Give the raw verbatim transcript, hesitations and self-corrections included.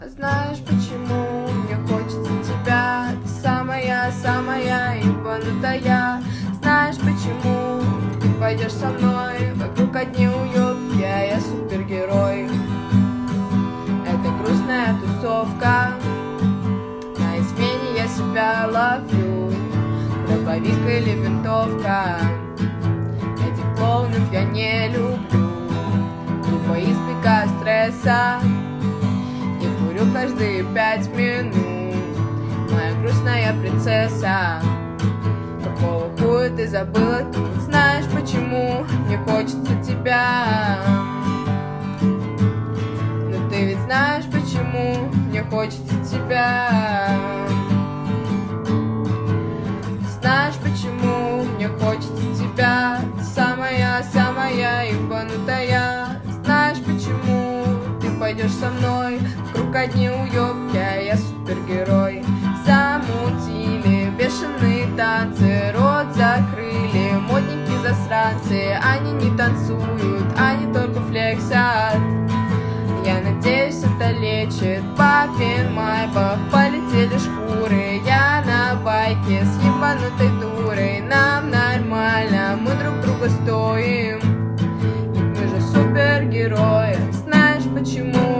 Знаешь, почему мне хочется тебя? Ты самая, самая ебанутая. Знаешь, почему ты пойдешь со мной? Вокруг одни уёбки, а я супергерой. Это грустная тусовка, на измене я себя ловлю. Дробовик или винтовка, этих клоунов я не люблю. Тупо избегаю стресса и курю каждые пять минут. Моя грустная принцесса, какого хуя ты забыла? Ты не знаешь, почему мне хочется тебя. Но ты ведь знаешь, почему мне хочется тебя. Знаешь, почему мне хочется тебя? Ты самая, самая ебанутая. Знаешь, почему ты пойдешь со мной? Вокруг одни уёбки, а я супергерой. Замутили бешеные танцы, рот закрыли модненькие засранцы. Они не танцуют, они только флексят. Я надеюсь, это лечит. Папин майбах, полетели шкуры. Я на байке с ебанутой дурой. Нам нормально, мы друг друга стоим, ведь мы же супергерои. Знаешь, почему